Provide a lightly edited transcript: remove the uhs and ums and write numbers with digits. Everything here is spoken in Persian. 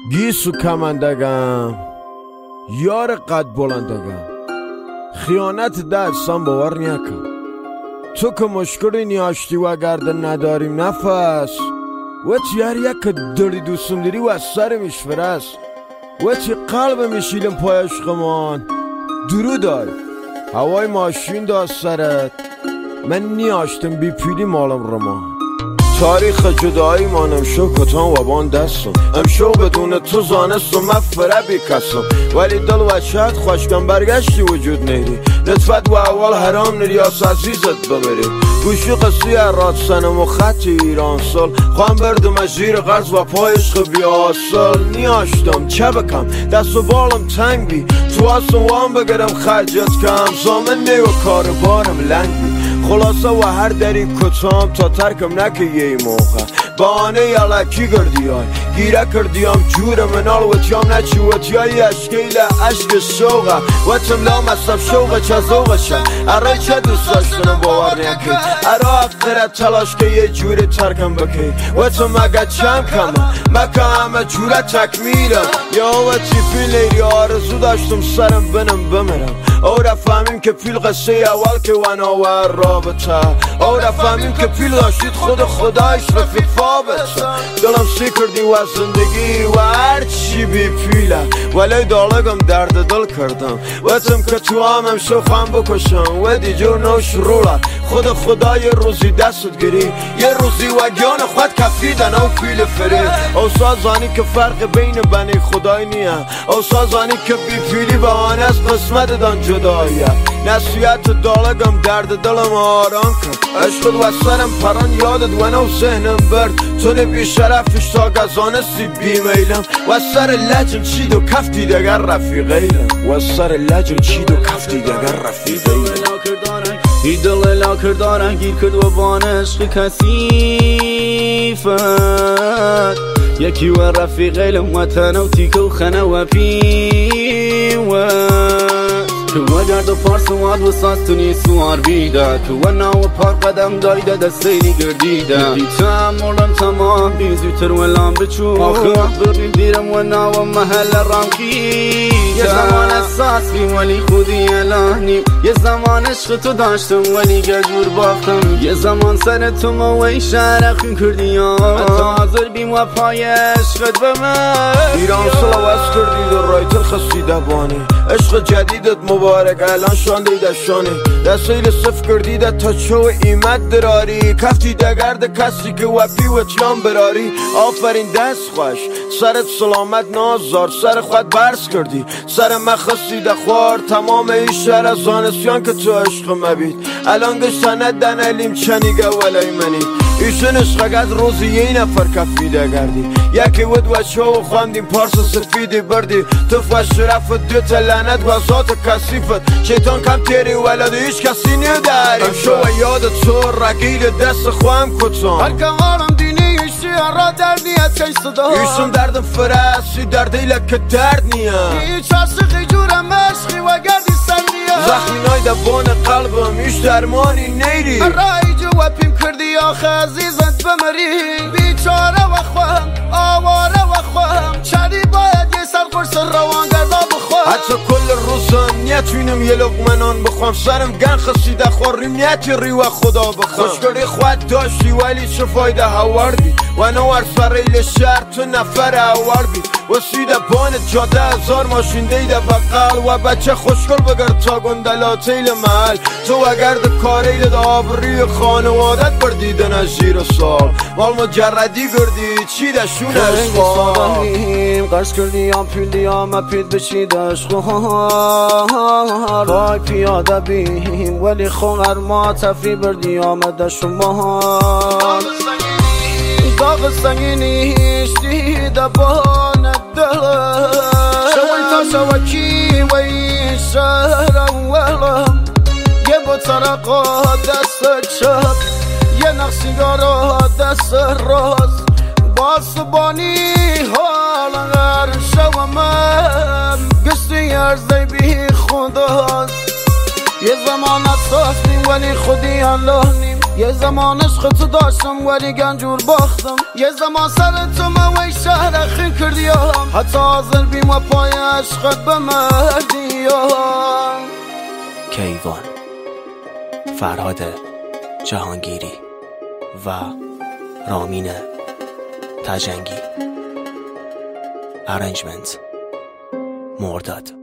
گیسو کمندگم یار قد بلندگم خیانت دستم باور نیکم تو که مشکلی نیاشتی و گرده نداریم نفس و چی هر یک داری دوستم داری و از سر میشفرست و چی قلب میشیلم پای عشقمان درو دای هوای ماشین دا سرت من نیاشتم بی پیلی مالم رمان تاریخ جدایی مانم شو کتان و بان دستم امشو بدون تو زانستم مفره بی کسم ولی دل و شاید خوشگم برگشتی وجود نیری نطفت و اول حرام نریاس عزیزت ببری گوشی قصی اراد سنم و خط ایران سال خوام بردم زیر قرض و پای عشق بیاسل نیاشتم چه بکم دست و بالم تنگ بی تو اصلا وام بگرم خرجت کم زامن نی و کار بارم لنگ بی خلاصه و هر دری کتام تا ترکم نکه یه موقع بانه یلکی گردی های گیره کردیم جور منال و تیام نچی و تیایی اشکیل عشق شوقه و تملا مصب شوقه چه زوقه شه اره چه دوست داشتنم باور نیکی اره اقره تلاش که یه جوری ترکم بکی و تو مگه چم کمه مکه همه جوره تکمیلم یا و تیپی لیری آرزو داشتم سرم بنم بمرم او را فهمیم که پیل قصه اول که وناور رابطه او را فهمیم که پیل داشتید خود خدایش رفیق فابطه دلم سی کردی و زندگی و هر چی بی پیله ولی دالگم درد دل کردم و تم که تو همم شو خواهم بکشم و دیجور نوش روله خود خدای روزی دستت گیری یه روزی و گیان خود کفیدن او پیل فری او سازانی که فرق بین بنی خدای نیه او سازانی که بی پیلی بهانه از قسمت دان جداییه نصیحت دالگم درد دلم آرام کرد عشقت و سرم پران یادت و نو ذهنم برد تو نبی شرفش تا گزانستی بی میلم و سر لجم چید و کفتی دگر رفیقیلم و سر لجم چید و کفتی دگر رفیقیلم ای دل لاکر دارن گیر کرد و بان عشق کثیفت یکی و رفیقیلم و تنو تیک و خنه و پیوت تو گرد و پارس و عاد و ساستونی سوار بیده تو ناو پار قدم دایده دستیری گردیده دیتم مولم تمام بیزوتر و لام بچو آخه بردیم دیرم و ناو محل رامکیده یه زمان احساس بیم ولی خودی الانیم یه زمان عشق تو داشتم ولی گجور باختم یه زمان سر تو موی شرخون کردی حتی حاضر بیم و پای عشقت به من ایران سلوست کردی در رایتر خستیده بانی عشق جدیدت مبارک الان شانده شانه دستیل صف کردیده تا چو ایمت دراری کفتی دگرد کسی که وپی و چیان براری آفرین دست خوش سرت سلامت نازار سر خود برس کردی سر مخصیده خوار تمام این شهر از آنسیان که تو عشق مبید الان گشتنه دنلیم چنیگه ولی منی ایشون عشق از روزی یه نفر کفیده گردی یکی ود و چو خواندیم پارس سفیدی بردی تو فش رفت دو تلنت و ذات کسیفت شیطان کم تیری ولد هیچ کسی نداری شو و یاد تو رگیل دست خواهم کتان هر که آرم دینی ایشی را در نیت که صدا ایشون درد فرسی در دیل که درد نیه هیچ عاشقی جورم عشقی و گردی سندیه زخمی نای دبان قلبم ایش درمانی نیری رای جو و پیم کردی آخه عزیزت بمری بیچاره و خواهم آواره و خواهم چری باید یه سر قرص روان گردا بخواهم حتی کل روزا نیتوینم یه لقمنان بخوام سرم گن خسیده خوریم نیتی ری و خدا بخوام خوشگری خود داشتی ولی چه فایده هوردی و نوار سریل شهر تو نفر هوردی و سیده بانت جاده هزار ماشین دیده بقل و بچه خوشگل بگرد تا گندلاتیل محل تو اگرد کاریل دا آبری خانوادت بردیدن از زیر سال مال مجردی گردی چی دشون اشخار قرص کردی هم پیلی هم اپید بشید اشخار پای پیاده بیم ولی خونر ما تفی بردی آمده شما داغ سنگینیش دیده بانت دلم شوی تا شوکی و این شهر اولم یه بطرقا دست چپ یه نقصیگارا دست راست باسبانی حال غر شومم گشتی ارزی بی خداست یه زمان اساس بیم ولی خودی الله نیم یه زمان عشق تو داشتم ولی گنجور باختم، یه زمان سر تو موی شهر اخیر کردیم، حتی حاضر بیم و پای عشقت بمردیم. کیوان، فرهاد جهانگیری و رامین تجنگی. ارنجمنت مرداد.